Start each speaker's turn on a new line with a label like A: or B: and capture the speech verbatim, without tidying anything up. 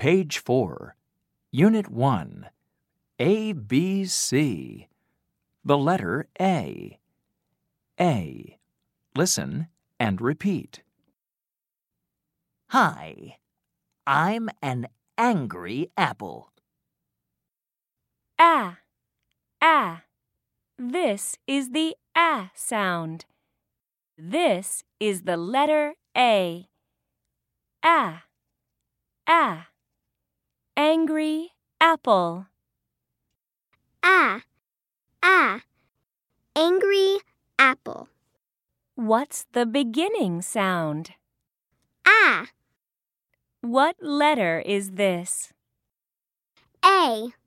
A: Page four, Unit one, A B C. The letter A. A. Listen and repeat.
B: Hi, I'm an angry apple.
C: Ah, ah. This is the ah sound. This is the letter A. Ah, ah. Angry apple.
D: Ah, ah. Angry apple.
C: What's the beginning sound?
D: Ah.
C: What letter is this?
D: A.